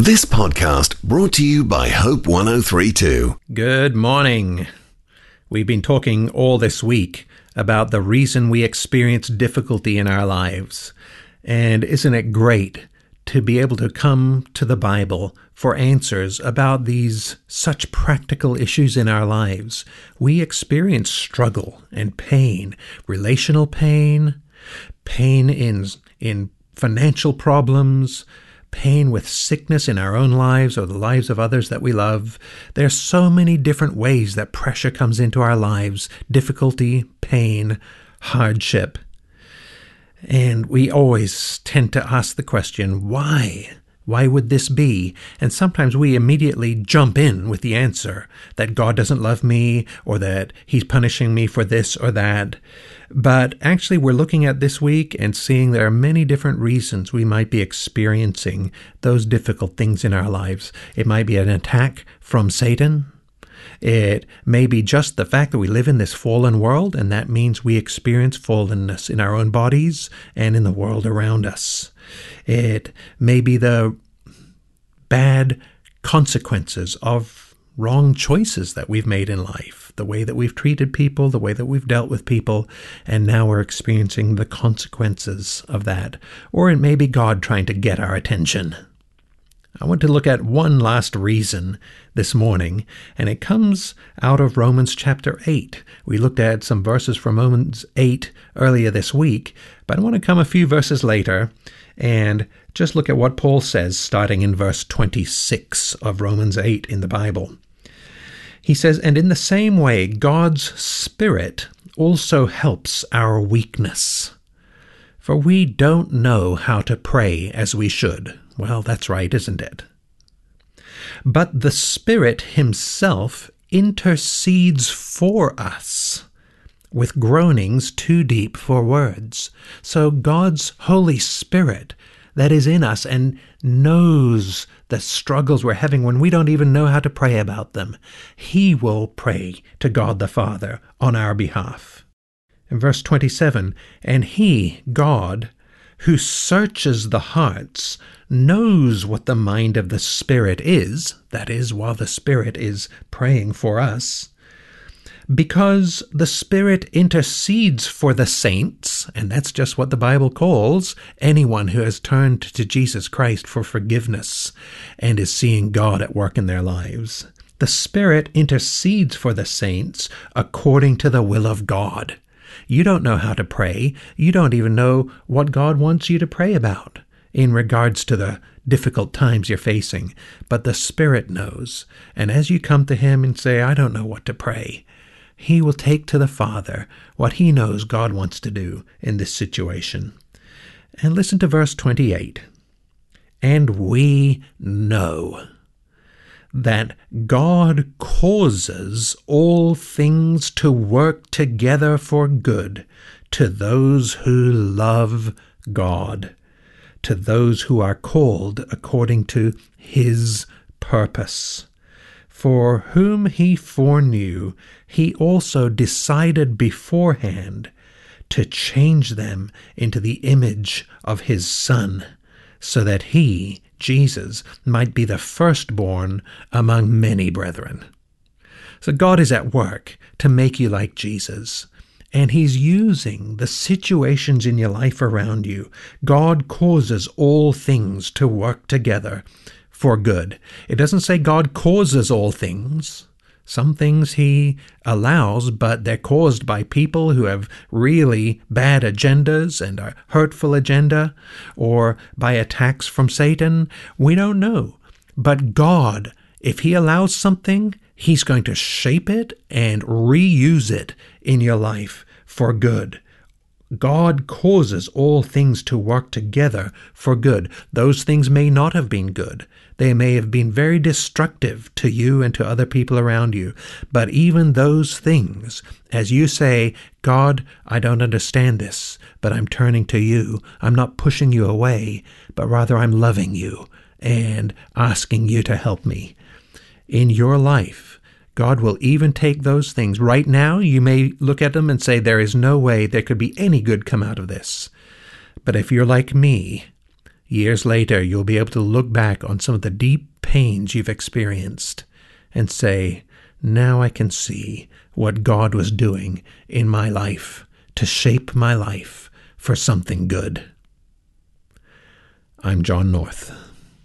This podcast brought to you by Hope 1032. Good morning. We've been talking all this week about the reason we experience difficulty in our lives. And isn't it great to be able to come to the Bible for answers about these such practical issues in our lives? We experience struggle and pain, relational pain, pain in financial problems, pain with sickness in our own lives or the lives of others that we love. There are so many different ways that pressure comes into our lives: difficulty, pain, hardship. And we always tend to ask the question, why? Why would this be? And sometimes we immediately jump in with the answer that God doesn't love me, or that He's punishing me for this or that. But actually, we're looking at this week and seeing there are many different reasons we might be experiencing those difficult things in our lives. It might be an attack from Satan. It may be just the fact that we live in this fallen world, and that means we experience fallenness in our own bodies and in the world around us. It may be the bad consequences of wrong choices that we've made in life, the way that we've treated people, the way that we've dealt with people, and now we're experiencing the consequences of that. Or it may be God trying to get our attention. I want to look at one last reason this morning, and it comes out of Romans chapter 8. We looked at some verses from Romans 8 earlier this week, but I want to come a few verses later and just look at what Paul says, starting in verse 26 of Romans 8 in the Bible. He says, "And in the same way, God's Spirit also helps our weakness. For we don't know how to pray as we should." Well, that's right, isn't it? "But the Spirit Himself intercedes for us with groanings too deep for words." So God's Holy Spirit that is in us and knows the struggles we're having when we don't even know how to pray about them, He will pray to God the Father on our behalf. In verse 27, "And He, God, who searches the hearts, knows what the mind of the Spirit is," that is, while the Spirit is praying for us, "because the Spirit intercedes for the saints," and that's just what the Bible calls anyone who has turned to Jesus Christ for forgiveness and is seeing God at work in their lives. "The Spirit intercedes for the saints according to the will of God." You don't know how to pray. You don't even know what God wants you to pray about in regards to the difficult times you're facing. But the Spirit knows. And as you come to Him and say, "I don't know what to pray," He will take to the Father what He knows God wants to do in this situation. And listen to verse 28. "And we know that God causes all things to work together for good to those who love God, to those who are called according to His purpose. For whom He foreknew, He also decided beforehand to change them into the image of His Son, so that He, Jesus, might be the firstborn among many brethren." So God is at work to make you like Jesus, and He's using the situations in your life around you. God causes all things to work together for good. It doesn't say God causes all things. Some things He allows, but they're caused by people who have really bad agendas and a hurtful agenda, or by attacks from Satan. We don't know. But God, if He allows something, He's going to shape it and reuse it in your life for good. God causes all things to work together for good. Those things may not have been good. They may have been very destructive to you and to other people around you. But even those things, as you say, "God, I don't understand this, but I'm turning to you. I'm not pushing you away, but rather I'm loving you and asking you to help me." In your life, God will even take those things. Right now, you may look at them and say, there is no way there could be any good come out of this. But if you're like me, years later, you'll be able to look back on some of the deep pains you've experienced and say, now I can see what God was doing in my life to shape my life for something good. I'm John North.